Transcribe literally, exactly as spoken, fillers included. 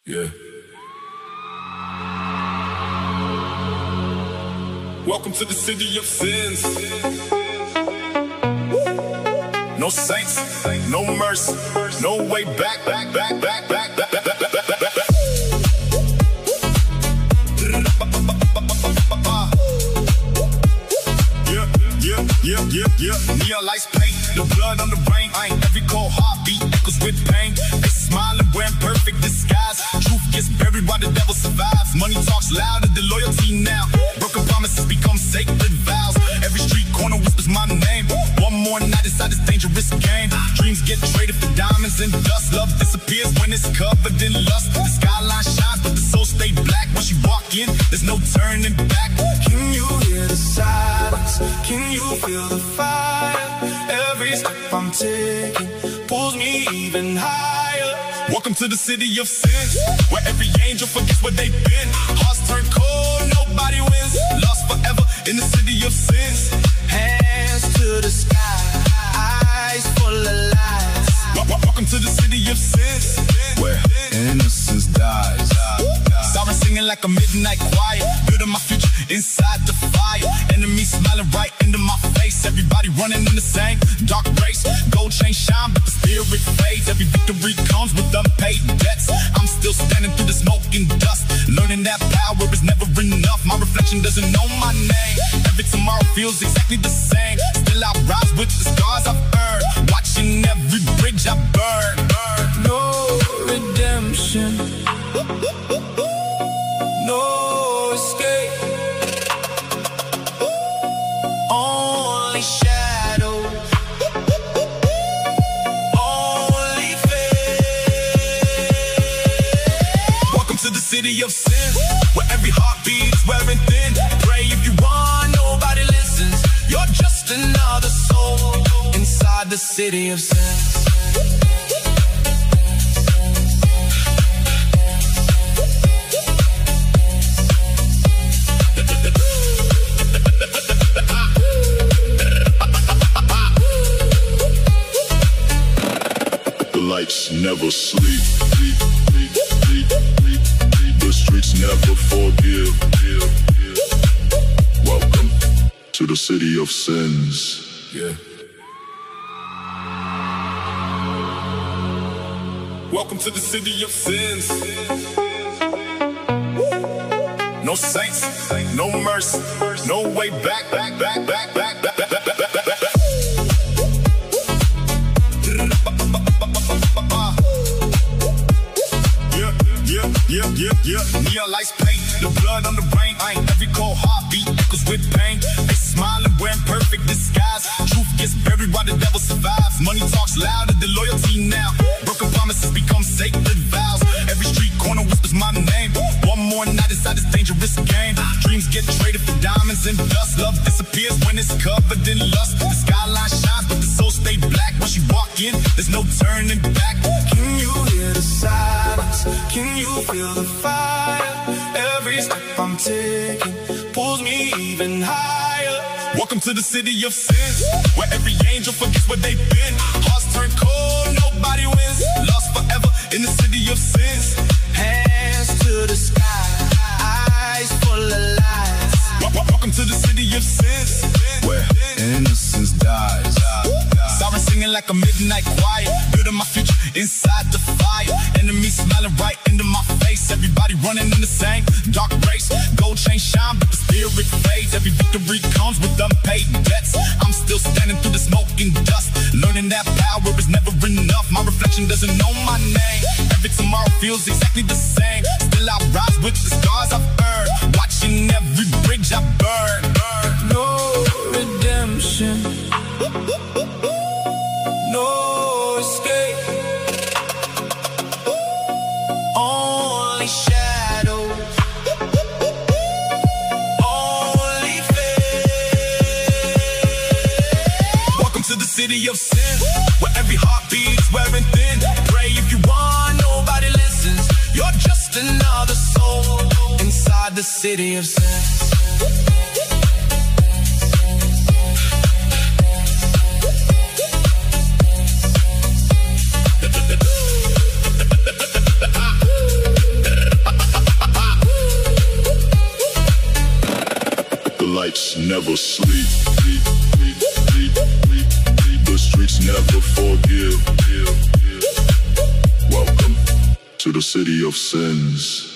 Yeah. Welcome to the city of sins. No saints, no mercy, no way back, back, back, back, back, back, back, back, back, back, back. Yeah, yeah, yeah, yeah, yeah. Neon lights paint the blood on the brain. I ain't every cold heartbeat echoes with pain. They smiling, wearing perfect disguise. Truth gets buried while the devil survives. Money talks louder than loyalty now. Broken promises become sacred vows. Every street corner whispers my name. One more night inside this dangerous game. Dreams get traded for diamonds and dust. Love disappears when it's covered in lust. The skyline shines, but the soul stay black. Once you walk in, there's no turning back. Can you hear the silence? Can you feel the fire? Every step I'm taking pulls me even higher. Welcome to the city of sin, where every angel forgets where they've been. Hearts turn cold, nobody wins. Lost forever in the city of sins. Hands to the sky, eyes full of lies. Welcome to the city of sins, where innocence dies. Sirens singing like a midnight choir, building my future inside the fire. Enemies smiling right into my face. Everybody running in the same dark race. Gold chain shine, but the spirit fades. Every victory comes with unpaid debts. I'm still standing through the smoke and dust, learning that power is never enough. My reflection doesn't know my name. Every tomorrow feels exactly the same. Still I rise with the scars I've earned, watching every bridge I burn. No redemption, no escape, only shadow, only fate. Welcome to the city of sin, where every heartbeat is wearing thin. Pray if you want, nobody listens. You're just another soul inside the city of sin. Lights never sleep. The streets never forgive. Welcome to the city of sins. Yeah. Welcome to the city of sins. No saints, no mercy, no way back, back, back, back, back, back, back, back, back, back, back. Yeah, yeah, yeah. Neon lights paint the blood on the brain. I ain't every cold heartbeat echoes with pain. They smiling, wearing perfect disguise. Truth gets buried while the devil survives. Money talks louder than loyalty now. Broken promises become sacred vows. Every street corner whispers my name. One more night inside this dangerous game. Dreams get traded for diamonds and dust. Love disappears when it's covered in lust. The skyline shines, but the soul stay black. Once you walk in, there's no turning back. Can you hear the silence? Can you feel the fire? Every step I'm taking pulls me even higher. Welcome to the city of sins, where every angel forgets where they've been. Hearts turn cold, nobody wins. Lost forever in the city of sins. Hands to the sky, eyes full of lies. Welcome to the city of sins, where innocence dies. Sirens singing like a midnight choir, building my future inside the fire. Enemies smiling right into my face. Everybody running in the same dark race. Gold chain shine, but the spirit fades. Every victory comes with unpaid debts. I'm still standing through the smoke and dust, learning that power is never enough. My reflection doesn't know my name. Every tomorrow feels exactly the same. Still I rise with the scars I've earned, watching every bridge I burn. No redemption, no escape, only shadow, only fate. Welcome to the city of sin, where every heartbeat is wearing thin. Pray if you want, nobody listens. You're just another soul inside the city of sin. lights never sleep. The streets never forgive. Welcome to the city of sins.